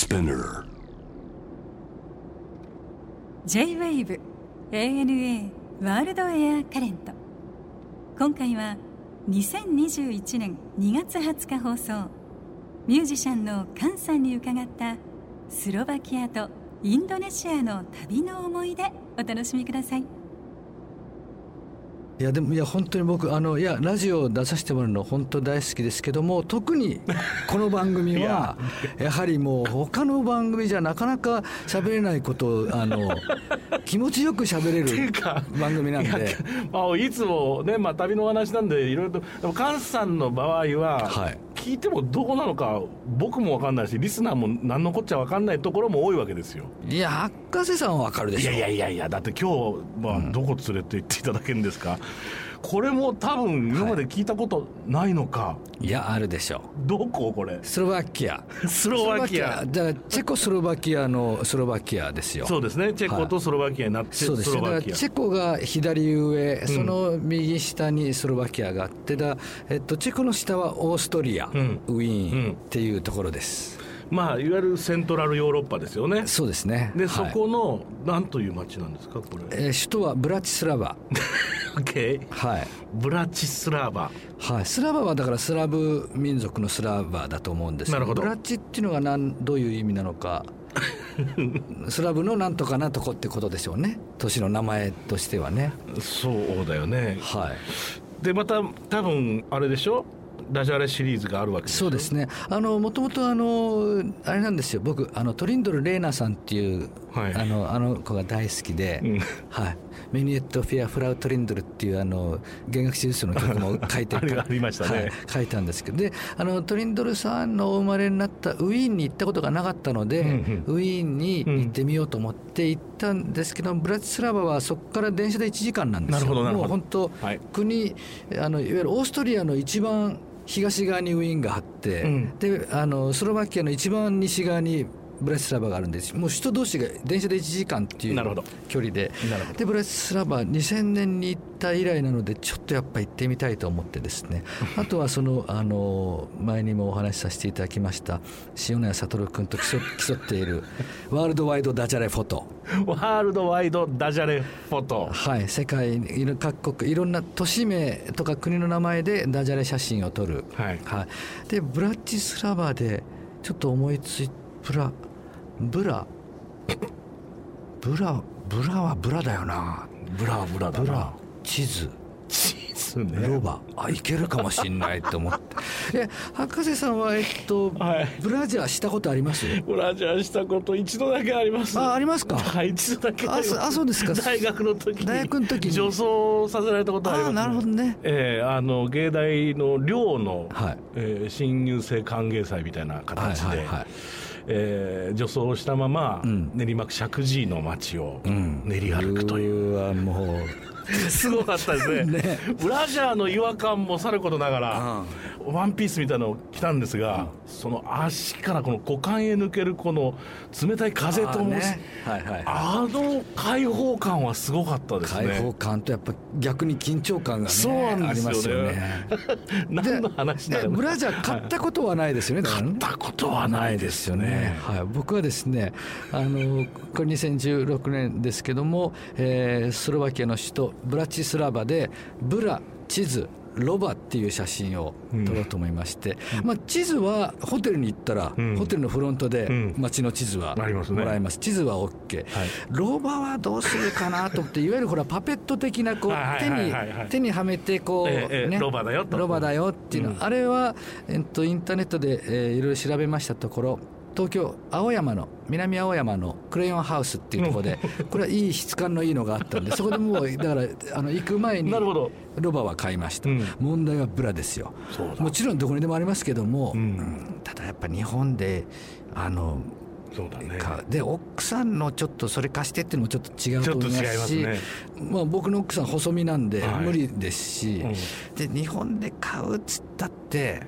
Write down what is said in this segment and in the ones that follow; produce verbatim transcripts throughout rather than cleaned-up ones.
Spinner J-ウェーブ エーエヌエー ワールドエアカレント。今回はにせんにじゅういちねんにがつはつか放送、ミュージシャンのカンさんに伺ったスロバキアとインドネシアの旅の思い出、お楽しみください。 いやでもいや本当に僕あのいやラジオ出させてもらうの本当大好きですけども、特にこの番組はやはりもう他の番組じゃなかなか喋れないことをあの気持ちよく喋れる番組なんで、い, まあ、いつもね、まあ、旅の話なんでいろいろと、でも菅さんの場合は、はい、聞いてもどうなのか僕も分かんないし、リスナーも何のこっちゃ分かんないところも多いわけですよ。 いや博士さんは分かるでしょ。 いやいやいや、だって今日、まあ、どこ連れて行っていただけるんですか、うん、これも多分今まで聞いたことないのか、はい、 いやあるでしょう。 どここれ？ スロバキアスロバキアだからチェコスロバキアのスロバキアですよ。 そうですね、チェコとスロバキアになって、はい、 そうですね、だからチェコが左上、その右下にスロバキアがあって、だ、えっと、チェコの下はオーストリア、うん、ウィーンっていうところです、 うん、まあいわゆるセントラルヨーロッパですよね。 そうですね。 で、はい、そこの何という町なんですかこれ？ えー、首都はブラチスラバ OK、 はい、 ブラチスラバ、 はい、スラバはだからスラブ民族のスラバだと思うんですけど、ブラチっていうのが何どういう意味なのかスラブのなんとかなとこってことでしょうね、都市の名前としてはね。 そうだよね、 はい。 でまた多分あれでしょ、ダジャレシリーズがあるわけです。 そうですね、あのもともとあのあれなんですよ、僕あのトリンドル・レーナさんっていう、はい、あのあの子が大好きで、うん、はい、メニエット・フィア・フラウ・トリンドルっていうあの弦楽四重奏の曲も書いてありましたね、はい、 書いたんですけど、であのトリンドルさんのお生まれになったウィーンに行ったことがなかったので、うんうん、ウィーンに行ってみようと思って行ったんですけど、うん、ブラチスラバはそこから電車でいちじかんなんですよ。 なるほどなるほど。 もう本当、はい、国あのいわゆるオーストリアの一番東側にウィーンがあって、うん、であのスロバキアの一番西側にブラチスラバがあるんです。もう首都同士が電車でいちじかんっていう距離で、でブラチスラバにせんねんに行った以来なので、ちょっとやっぱ行ってみたいと思ってですねあとはそのあの前にもお話しさせていただきました塩谷悟君と競っているワールドワイドダジャレフォトワールドワイドダジャレフォト、 はい、世界各国いろんな都市名とか国の名前でダジャレ写真を撮る、はいはい、でブラチスラバでちょっと思いついてブラブラブラブラはブラだよな。 ブラはブラだな。 ブラ地図地図ね、 ロバ、あ、いけるかもしんないと思ってえ博士さんはえっと、はい、ブラジャーしたことあります？ ブラジャーしたこと一度だけあります。 あ、ありますか？ はい、一度だけあります。 あ、そうですか。 大学の時に大学の時に女装させられたことあります、ね、 あ、なるほどね。 えー、あの芸大の寮の、はい、えー、新入生歓迎祭みたいな形で、はいはいはい、えー、女装したまま、うん、練馬区石神井の街を練り歩くという、 うん、うわもうすごかったですねね。ブラジャーの違和感もさることながら、うん、ワンピースみたいなのを着たんですが、うん、その足からこの股間へ抜けるこの冷たい風とも、ね、はいはいはい、あの開放感はすごかったですね。 開放感とやっぱ逆に緊張感が、ね、 そうなんですよね、ありますよね何の話だろう。 ブラジャー買ったことはないですよね。 買ったことはないですよね、 はい、僕はですねあのこれにせんじゅうろくねんですけども、えー、スロバキアの首都ブラチスラバでブラ、地図、ロバっていう写真を撮ろうと思いまして、うん、まあ、地図はホテルに行ったら、うん、ホテルのフロントで街の地図はもらえます、うん、もらいます。地図は OK、はい、ロバはどうするかなと思っていわゆるほらパペット的なこう手に手にはめてこう、 えーね、ロバだよとロバだよっていうの、うん、あれは、えっと、インターネットで、えー、いろいろ調べましたところ、東京青山の南青山のクレヨンハウスっていうところでこれはいい質感のいいのがあったんでそこでもうだからあの行く前にロバは買いました、うん、問題はブラですよ。もちろんどこにでもありますけども、うんうん、ただやっぱ日本であのそうだね、 で奥さんのちょっとそれ貸してっていうのもちょっと違うと思いますし、ね、まあ、僕の奥さん細身なんで無理ですし、はい、うん、で日本で買うっつったって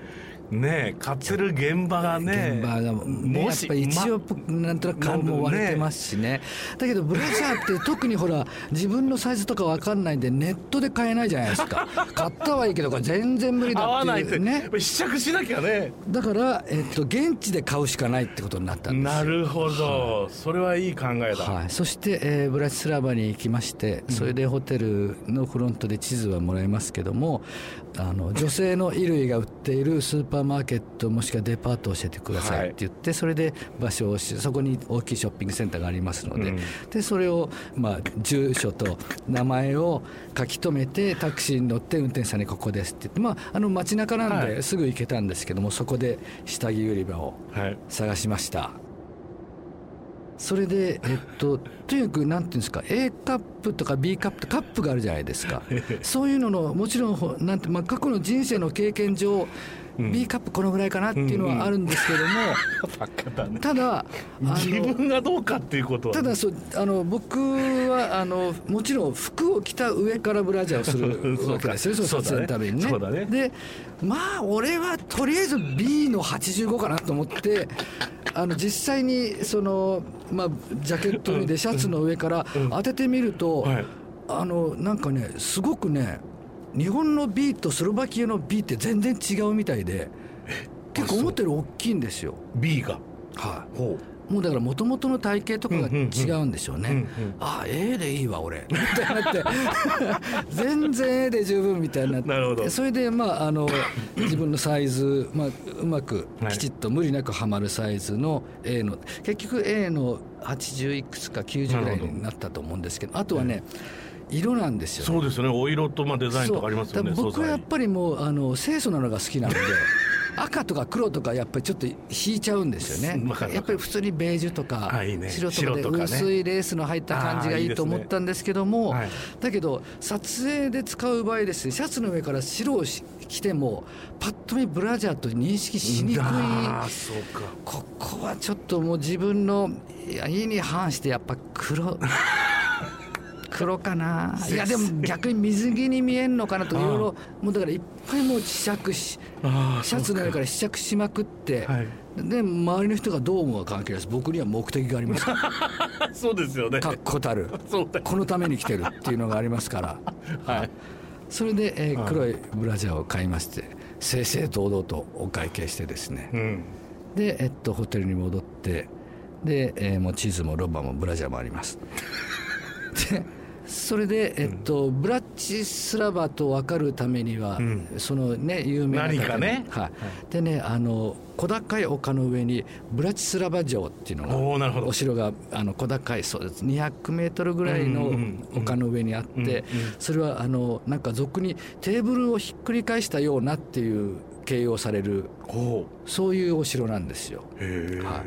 ねえ買ってる現場がね、 現場が、ね、やっぱり一応なんとなく勘も割れてますしね、だけどブラジャーって特にほら自分のサイズとか分かんないんでネットで買えないじゃないですか買ったはいいけどこれ全然無理だっていう、ね、合わないって試着しなきゃね、だから、えっと、現地で買うしかないってことになったんですよ。 なるほど、はい、それはいい考えだ、 はい、そして、えー、ブラチスラバに行きまして、それでホテルのフロントで地図はもらいますけども、あの女性の衣類が売っているスーパーマーケットもしくはデパートを教えてくださいって言って、はい、それで場所をそこに大きいショッピングセンターがありますので、うん、でそれを、まあ、住所と名前を書き留めてタクシーに乗って運転手さんにここですって言って、まあ、あの街中なんですぐ行けたんですけども、はい、そこで下着売り場を探しました、はい。それで、えっと、とにかくなんていうんですか A カップとか B カップとカップがあるじゃないですかそういうののもちろんなんて、まあ、過去の人生の経験上、うん、B カップこのぐらいかなっていうのはあるんですけども、うんうん、ただ自分がどうかっていうことは、 ただそあの僕はあのもちろん服を着た上からブラジャーをするわけですよその撮影のためにね。 そうだね。 でまあ俺はとりあえず B のはちじゅうごかなと思ってあの実際にその、まあ、ジャケットにでシャツの上から当ててみると、うんはい、あのなんかねすごくね日本の B とスロバキアの B って全然違うみたいで結構思ったより大きいんですよ B が、 はい、ほうもうだから元々の体型とかが違うんでしょうね、うんうんうん、ああ A でいいわ俺みたいになって全然 A で十分みたいになって、なるほど。それでまああの自分のサイズ、まあ、うまくきちっと無理なくはまるサイズの A の結局 A のはちじゅういくつかきゅうじゅうぐらいになったと思うんですけど、あとはね、うん、色なんですよね。 そうですよね、お色とまあデザインとかありますよね。 僕はやっぱりもうあの清楚なのが好きなので赤とか黒とかやっぱりちょっと引いちゃうんですよね。やっぱり普通にベージュとか白とかで薄いレースの入った感じがいいと思ったんですけども、だけど撮影で使う場合ですね、シャツの上から白を着てもパッと見ブラジャーと認識しにくい。ここはちょっともう自分の意に反してやっぱ黒黒かな。いやでも逆に水着に見えんのかなといろいろ、もうだからいっぱいもう試着しシャツの上から試着しまくって、はい、で周りの人がどう思うか関係ないです。僕には目的がありますからそうですよね、 確固たるこのために来てるっていうのがありますから、はい、それで、えー、黒いブラジャーを買いまして正々堂々とお会計してですね、うん、で、えっと、ホテルに戻ってで、えー、もう地図もロバもブラジャーもありますでそれで、えっとうん、ブラチスラバと分かるためには、うん、そのね有名な何かね、 はいはい、でねあの小高い丘の上にブラチスラバ城っていうのがお城があの小高いそうですにひゃくメートルぐらいの丘の上にあって、うんうんうん、それはあのなんか俗にテーブルをひっくり返したようなっていう形容されるそういうお城なんですよ。へー、はい、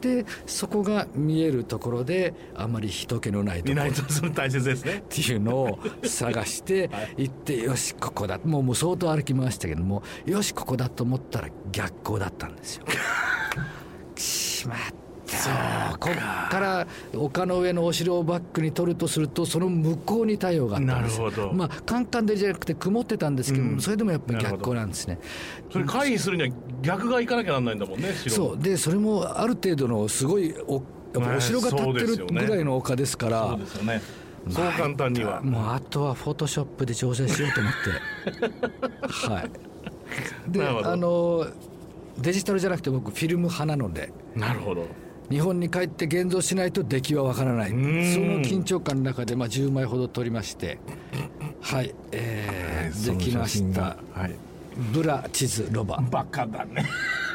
でそこが見えるところであまり人気のないところないとその大切ですねっていうのを探して行ってよしここだもう、もう相当歩きましたけどもよしここだと思ったら逆光だったんですよしまったこっから丘の上のお城をバックに撮るとするとその向こうに太陽があったんです。なるほど。まあカンカン照りじゃなくて曇ってたんですけども、うん、それでもやっぱり逆光なんですね。 それ回避するには逆が行かなきゃなんないんだもんね。 そうでそれもある程度のすごい お, やっぱお城が建ってるぐらいの丘ですから、 そうですよね、そう簡単には、 もうあとはフォトショップで調整しようと思ってはいであのデジタルじゃなくて僕フィルム派なので、 なるほど、 日本に帰って現像しないと出来はわからない。その緊張感の中でまあじゅうまいほど撮りましてはい、えー、できました、はい、ブラ地図ロバ。 バカだね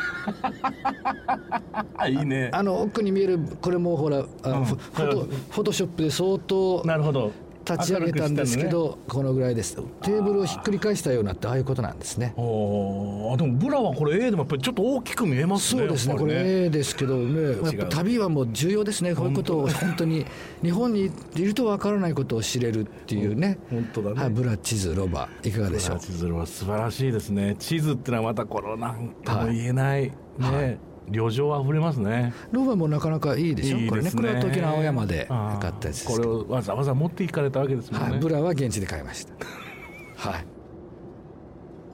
いいね。 あの奥に見えるこれもほらあの、うん、フォト、フォトショップで相当なるほど立ち上げたんですけど、ね、このぐらいです。テーブルをひっくり返したようなってああいうことなんですね。 あでもブラはこれ A でもやっぱりちょっと大きく見えますね。 そうですね、これ A ですけどね、やっぱ旅はもう重要ですね。こういうことを本当に日本にいるとわからないことを知れるっていうね。 本当だね、 はい、ブラ地図ロバいかがでしょう。 ブラ地図ロバ素晴らしいですね。地図ってのはまたこのなんとも言えない、はい、ね、はい、旅情あふれますね。 ロバもなかなかいいでしょ。いいですね、これね、これは時の青山で買ったやつです。 これをわざわざ持っていかれたわけですもんね。 はい、ブラは現地で買いましたはい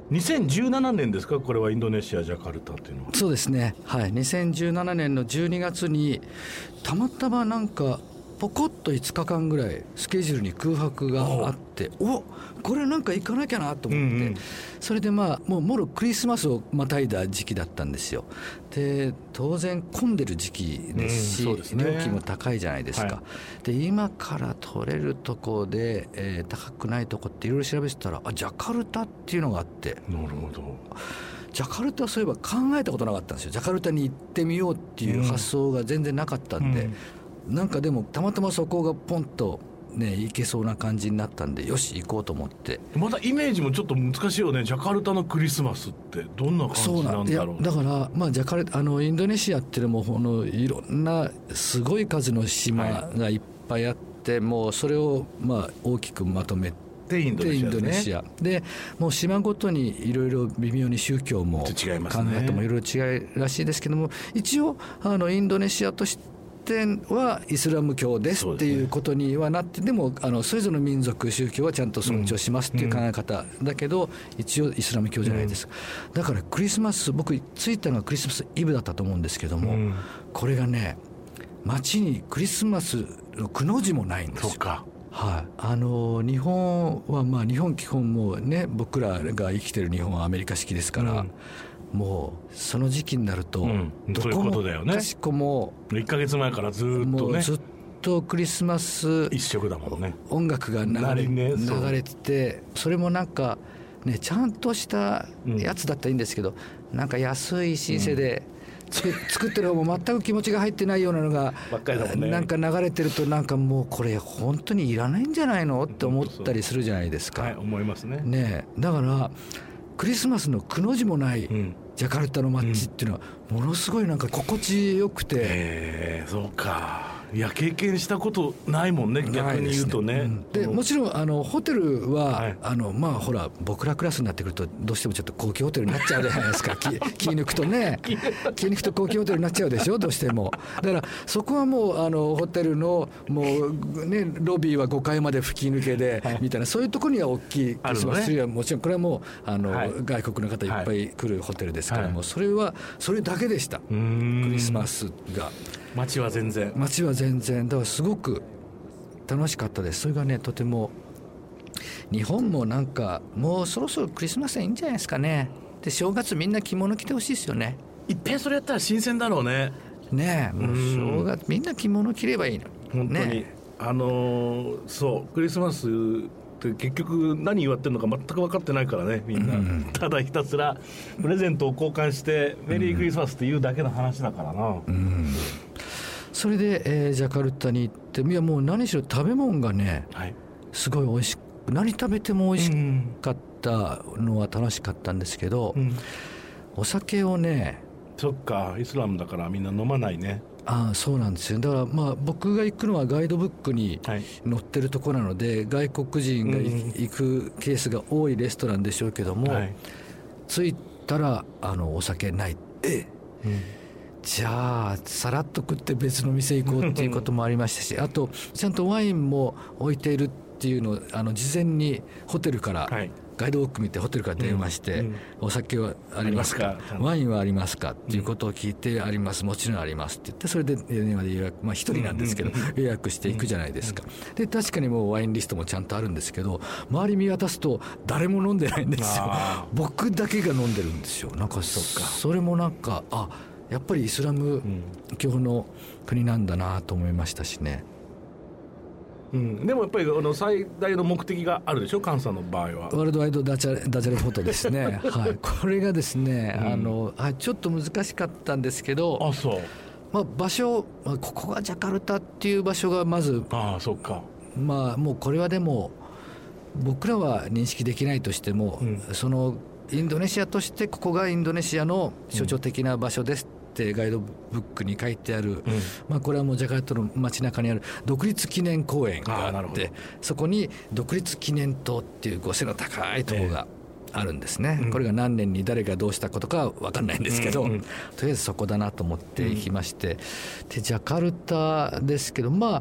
にせんじゅうななねんですか、これはインドネシアジャカルタっていうのは。 そうですね、はい、にせんじゅうななねんのじゅうにがつにたまたまなんかポコッといつかかんぐらいスケジュールに空白があって、おこれなんか行かなきゃなと思って、うんうん、それでまあもうもろクリスマスをまたいだ時期だったんですよ。で当然混んでる時期ですし、うんですね、料金も高いじゃないですか、はい、で今から取れるとこで、えー、高くないとこっていろいろ調べてたら、あジャカルタっていうのがあって、 なるほど、 ジャカルタはそういえば考えたことなかったんですよ。ジャカルタに行ってみようっていう発想が全然なかったんで、うん、なんかでもたまたまそこがポンとね行けそうな感じになったんで、よし行こうと思って。 またイメージもちょっと難しいよね。ジャカルタのクリスマスってどんな感じなんだろう。 いやだからまあジャカルタあのインドネシアっていうのもこのいろんなすごい数の島がいっぱいあって、はい、もうそれをまあ大きくまとめてでインドネシアですね。インドネシアでもう島ごとにいろいろ微妙に宗教も考え方もいろいろ違いらしいですけども、一応あのインドネシアとしてはイスラム教ですっていうことにはなって、でもあのそれぞれの民族宗教はちゃんと尊重しますっていう考え方だけど、一応イスラム教じゃないですか。だからクリスマス、僕着いたのがクリスマスイブだったと思うんですけども、これがね街にクリスマスのくの字もないんですよ。 そうか、 はい、あの日本はまあ日本基本もね、僕らが生きてる日本はアメリカ式ですから、うん、もうその時期になると、うん、どこもかしこもいっかげつまえからずっとね、 もうずっとクリスマス一色だもんね。 音楽が流れ、ね、流れてて、それもなんかねちゃんとしたやつだったらいいんですけど、うん、なんか安いシンセで、うん作, 作ってる方も全く気持ちが入ってないようなのがなんか流れてると、なんかもうこれ本当にいらないんじゃないのって思ったりするじゃないですか。 はい、思いますね。 ねえ、だからクリスマスのくの字もないジャカルタの街っていうのはものすごいなんか心地よくて、 えー、そうか。いや経験したことないもんね、逆に言うとね。 で、うん、でもちろんあのホテルは、はい、あのまあほら僕らクラスになってくるとどうしてもちょっと高級ホテルになっちゃうじゃないですか気, 気抜くとね気抜くと高級ホテルになっちゃうでしょ、どうしても。だからそこはもうあのホテルのもう、ね、ロビーはごかいまで吹き抜けで、はい、みたいな、そういうところには大きいクリスマスツリーはもちろんこれはもうあの、はい、外国の方いっぱい来るホテルですから、はい、もうそれはそれだけでした。クリスマスが街は全然街は全然だからすごく楽しかったです。それがねとても、日本もなんかもうそろそろクリスマスいいんじゃないですかね。で正月みんな着物着てほしいですよね。 いっぺんそれやったら新鮮だろうね。 ねえ、もう正月みんな着物着ればいいの。 本当に、ね、あのー、そうクリスマスって結局何言わってるのか全く分かってないからね、みんな、うん、ただひたすらプレゼントを交換してメリークリスマスっていうだけの話だからな、うんうん、 それで、えー、ジャカルタに行って、いやもう何しろ食べ物がね、はい、すごい美味しく、何食べても美味しかったのは楽しかったんですけど、うん、お酒をね、 そっかイスラムだからみんな飲まないね。 ああそうなんですよ。だからまあ僕が行くのはガイドブックに載ってるところなので、はい、外国人が行くケースが多いレストランでしょうけども、はい、着いたらあのお酒ない、え、うん、じゃあさらっと食って別の店行こうっていうこともありましたしあとちゃんとワインも置いているっていうのをあの事前にホテルから、はい、ガイドブック見てホテルから電話して、うんうん、お酒はありますか、ワインはありますかっていうことを聞いて、うん、あります、もちろんありますって言って、それで電話で予約、まあ一人なんですけど、うん、予約していくじゃないですか、うん、で確かにもうワインリストもちゃんとあるんですけど、周り見渡すと誰も飲んでないんですよ。僕だけが飲んでるんですよ。なんか そ, それもなんかあやっぱりイスラム教の国なんだなと思いましたしね。 うん、でもやっぱりあの最大の目的があるでしょ、菅さんの場合は。 ワールドワイドダジャレ、ダジャレフォトですね、はい、これがですね、うん、あのあちょっと難しかったんですけど、 あそう、 まあ、場所、まあ、ここがジャカルタっていう場所がまず、 ああそうか、 まあ、もうこれはでも僕らは認識できないとしても、うん、そのインドネシアとしてここがインドネシアの象徴的な場所ですってガイドブックに書いてある、うん、まあ、これはもうジャカルタの街中にある独立記念公園があって、そこに独立記念塔っていうご背の高い塔があるんですね、えー、これが何年に誰がどうしたことかは分かんないんですけど、うんうん、とりあえずそこだなと思って行きまして、うん、でジャカルタですけど、まあ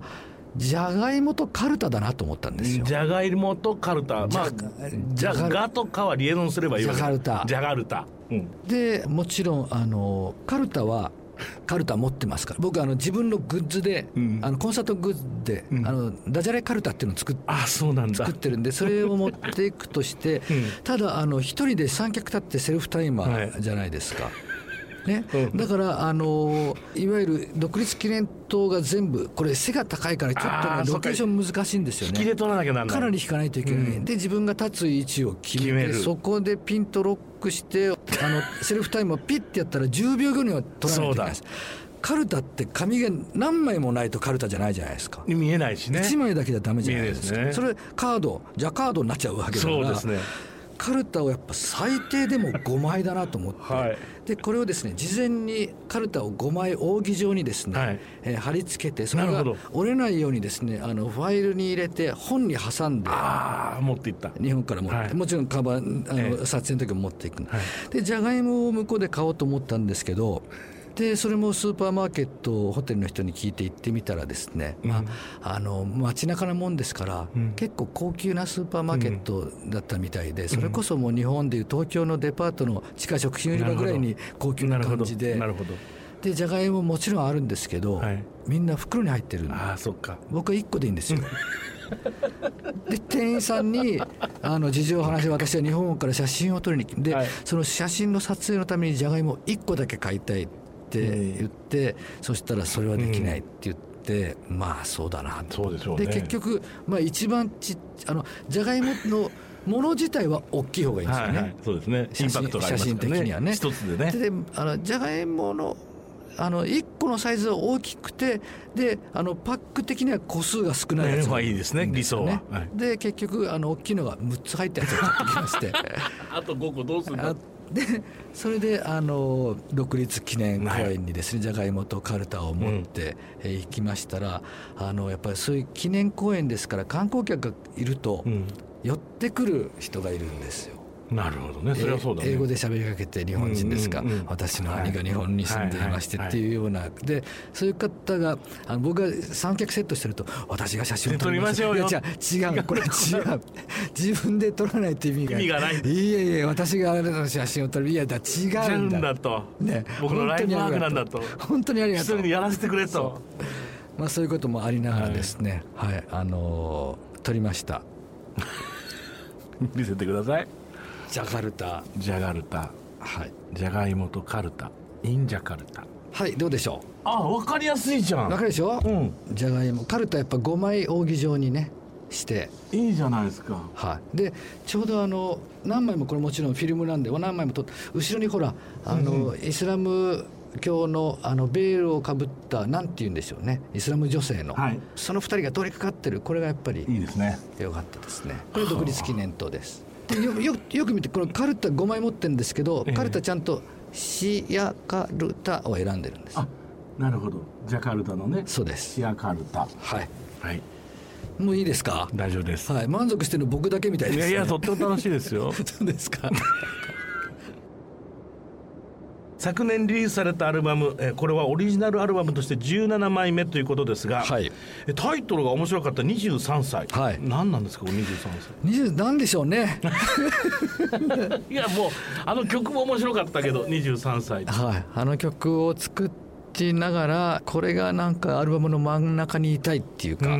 じゃがいもとカルタだなと思ったんですよ。 じゃがいもとカルタ、まあ、じゃがとかはリエゾンすればいいわけ。 じゃがルタじゃがルタ、うん、 でもちろんあのカルタはカルタ持ってますから、僕あの自分のグッズで、うん、あのコンサートグッズで、うん、あのダジャレカルタっていうのを作っ、 あ、そうなんだ、 作ってるんで、それを持っていくとして、うん、ただあの一人で三脚立ってセルフタイマーじゃないですか、はいね、だからあのいわゆる独立記念塔が全部これ背が高いからちょっと、ね、ロケーション難しいんですよね。 引きで取らなきゃならない、 かなり引かないといけない、うん、で自分が立つ位置を決めて決めそこでピンとロックしてあのセルフタイムをピッてやったらじゅうびょうごには取らないといけないです。カルタって紙が何枚もないとカルタじゃないじゃないですか。 見えないしね、 いちまいだけじゃダメじゃないですか。 ですね、 それカードじゃあカードになっちゃうわけだから。 そうですね、 カルタをやっぱ最低でもごまいだなと思って、はい、でこれをですね事前にカルタをごまい扇状にですね、はい、えー、貼り付けて、それが折れないようにですねあのファイルに入れて本に挟んで、 あ持っていった、 日本から持って、はい、もちろんカバンあの、えー、撮影の時も持っていく、はい、でじゃがいもを向こうで買おうと思ったんですけど、でそれもスーパーマーケットホテルの人に聞いて行ってみたらですね、うん、まあ、あの街中なもんですから、うん、結構高級なスーパーマーケットだったみたいで、うん、それこそもう日本でいう東京のデパートの地下食品売り場ぐらいに高級な感じで、 なるほど、 でじゃがいももちろんあるんですけど、はい、みんな袋に入ってるんで、 あ、そっか、 僕はいっこでいいんですよで店員さんにあの事情を話して、私は日本から写真を撮りに来て、はい、その写真の撮影のためにじゃがいもいっこだけ買いたいって言って、うん、そしたらそれはできないって言って、うん、まあそうだなと。 そうでしょうね。 で結局、まあ、一番ちあのじゃがいものもの自体は大きい方がいいんですよね。はい、はい、そうですね。インパクトがありますからね、写真的にはね。一つでね。であのじゃがいものあのいっこのサイズは大きくて、であのパック的には個数が少ないやつがいいですね、理想は。はい、で結局あの大きいのがむっつ入ったやつを買ってきましてあとごこどうするんだ。 でそれであの独立記念公園にですね、じゃがいもとカルタを持って、うん、えー、行きましたら、あのやっぱりそういう記念公園ですから観光客がいると、うん、寄ってくる人がいるんですよ。 なるほどね、それはそうだね。 英語で喋りかけて、日本人ですか、うんうんうん、私の兄が日本に住んでいましてっていうような、でそういう方があの僕が三脚セットしてると、私が写真を撮りましょうよ。いや違う、これ違う自分で撮らないと意味が意味がない。 いやいや、私があれの写真を撮る、いやだ違うんだ、 違うんだと、ね、僕のライフワークなんだと、 本当にありがとう、 一人にやらせてくれと。そう、 まあ、そういうこともありながらですね、はい、はい、あのー、撮りました見せてください。 ジャカルタ、 ジャガルタ、 はい、 ジャガイモとカルタ、インジャカルタ。 はい、どうでしょう。 あ、分かりやすいじゃん。 分かるでしょ、うん、ジャガイモ、カルタやっぱごまい扇状にねしていいじゃないですか。 はい、でちょうどあの何枚も、これもちろんフィルムなんで何枚も撮って、後ろにほらあの、うんうん、イスラム教のあのベールをかぶったなんて言うんでしょうね、イスラム女性の、はい、そのふたりが通りかかってる、これがやっぱりいいですね。 よかったですね。これ独立記念塔です。で よ, よ, よく見て、このカルタごまい持ってるんですけど、えー、カルタちゃんとシアカルタを選んでるんです。 あ、なるほど、ジャカルタのね。 そうです、 シアカルタ。 はい、 はい、 もういいですか。 大丈夫です、 はい、満足してるの僕だけみたいですね。 いやいや、とっても楽しいですよそうですか昨年リリースされたアルバム、これはオリジナルアルバムとしてじゅうななまいめということですが、はい、タイトルが面白かったにじゅうさんさい、はい、何なんですか、にじゅうさんさい。 にじゅうなんでしょうねいや、もうあの曲も面白かったけどにじゅうさんさい、 はい、あの曲を作ってながら、これがなんかアルバムの真ん中にいたいっていうか、うん、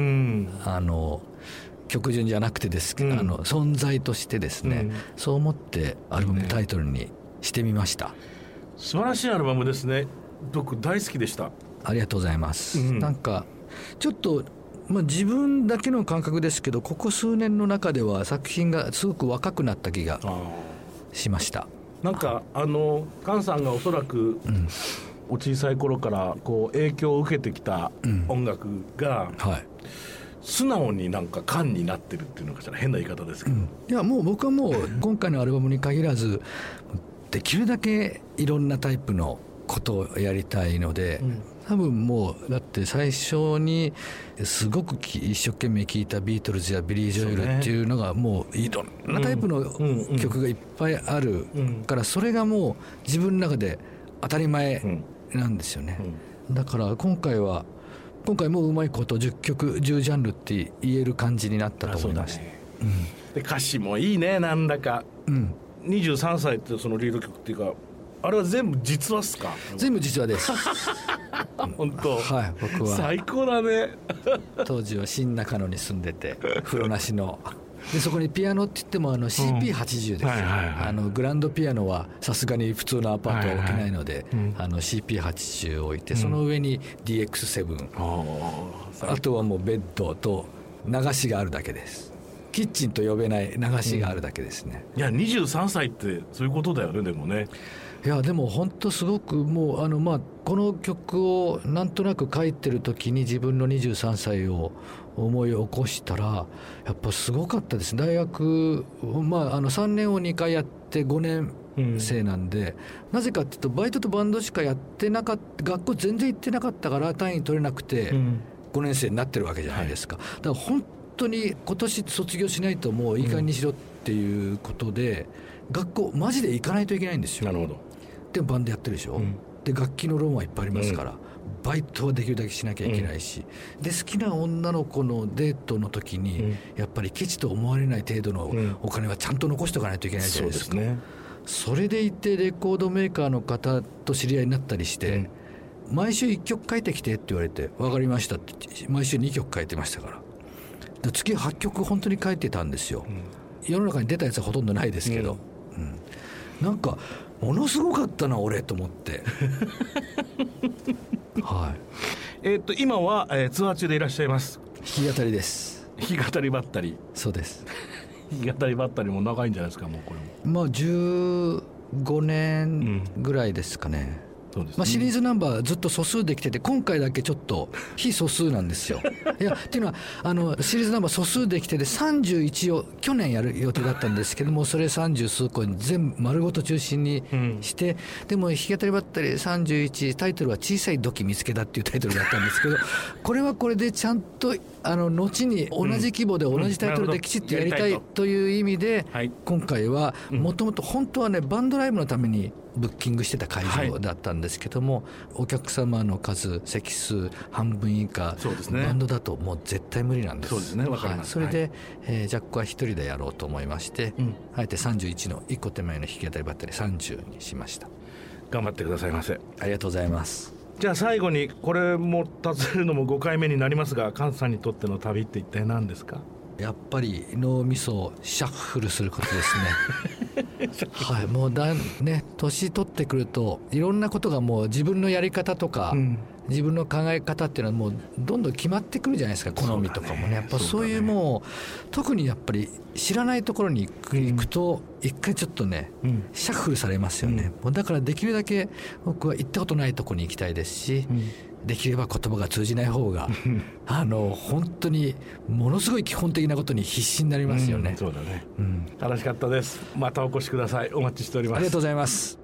あの曲順じゃなくてですけど、うん、あの存在としてですね、うん、そう思ってアルバムタイトルにしてみました。うん、 素晴らしいアルバムですね。僕大好きでした。 ありがとうございます。うん、なんかちょっと、まあ、自分だけの感覚ですけど、ここ数年の中では作品がすごく若くなった気がしました。 なんかあの菅さんがおそらく、うん、お小さい頃からこう影響を受けてきた音楽が、うん、はい、素直になんか感になってるっていうのかしら、変な言い方ですけど、うん、いやもう僕はもう今回のアルバムに限らずできるだけいろんなタイプのことをやりたいので、うん、多分もうだって最初にすごく一生懸命聴いたビートルズやビリー・ジョエルっていうのがもういろんなタイプの曲がいっぱいあるから、それがもう自分の中で当たり前なんですよね。だから今回は今回もうまいことじゅっきょくじゅうジャンルって言える感じになったと思いました、ねうん、で歌詞もいいねなんだか、うん、にじゅうさんさいってそのリード曲っていうかあれは全部実話っすか？ 全部実話です本当、 はい、僕は最高だね当時は新中野に住んでて風呂なしのでそこにピアノって言ってもあの シーピーはちじゅう です、うんはいはいはい、あのグランドピアノはさすがに普通のアパートは置けないので、はいはいうん、あの シーピーはちじゅう を置いて、うん、その上に ディーエックスセブン、うん、あとはもうベッドと流しがあるだけです。キッチンと呼べない流しがあるだけですね、 うん、いやにじゅうさんさいってそういうことだよね。でもねいやでも本当すごくもうあの、まあ、この曲をなんとなく書いてる時に自分のにじゅうさんさいを思い起こしたらやっぱすごかったです。大学、まあ、あのさんねんをにかいやってごねん生なんで、うん、なぜかっていうとバイトとバンドしかやってなかった学校全然行ってなかったから単位取れなくてごねん生になってるわけじゃないですか、はい、だから本当に今年卒業しないともういい加減にしろっていうことで、うん、学校マジで行かないといけないんですよ。 なるほど。 でバンドやってるでしょ、うん、で楽器のローンはいっぱいありますから、うん、バイトはできるだけしなきゃいけないし、うん、で好きな女の子のデートの時に、うん、やっぱりケチと思われない程度のお金はちゃんと残しておかないといけないじゃないですか、うん、そうですね。それでいてレコードメーカーの方と知り合いになったりして、うん、毎週いっきょく書いてきてって言われて分かりましたって毎週にきょく書いてましたからで月はっきょく本当に書いてたんですよ、うん、世の中に出たやつはほとんどないですけど、うんうん、なんかものすごかったな俺と思ってはい。 えー、っと今は、えー、ツアー中でいらっしゃいます。 弾き語りです。 弾き語りばったり。 そうです弾き語りばったりも長いんじゃないですか。もうこれもまあじゅうごねんぐらいですかね、うんそうですね。まあ、シリーズナンバーずっと素数できてて今回だけちょっと非素数なんですよいやっていうのはあのシリーズナンバー素数できててさんじゅういちを去年やる予定だったんですけどもそれさんじゅう数個に全部丸ごと中心にして、うん、でも弾き語りばったりさんじゅういちタイトルは小さい土器見つけたっていうタイトルだったんですけどこれはこれでちゃんとあの後に同じ規模で同じタイトルできちっとやりたいという意味で今回はもともと本当はねバンドライブのためにブッキングしてた会場だったんですけども、はい、お客様の数席数半分以下、ね、バンドだともう絶対無理なんです。 そうですね、わかります。 はい、それで、はいえー、じゃあここは一人でやろうと思いまして、うん、あえてさんじゅういちのいっこ手前の弾き語りばったりさんじゅうにしました。 頑張ってくださいませ。 ありがとうございます。 じゃあ最後にこれも訪ねるのもごかいめになりますが菅さんにとっての旅って一体何ですか？ やっぱり脳みそをシャッフルすることですねはい、もうだね年取ってくるといろんなことがもう自分のやり方とか、うん、自分の考え方っていうのはもうどんどん決まってくるじゃないですか。好みとかもねやっぱそういうもう特にやっぱり知らないところに行くと一回ちょっとね、うん、シャッフルされますよね、うん、もうだからできるだけ僕は行ったことないところに行きたいですし、うんできれば言葉が通じない方があの本当にものすごい基本的なことに必死になりますよね、 うん、そうだね、うん、楽しかったです。またお越しください。お待ちしております。 ありがとうございます。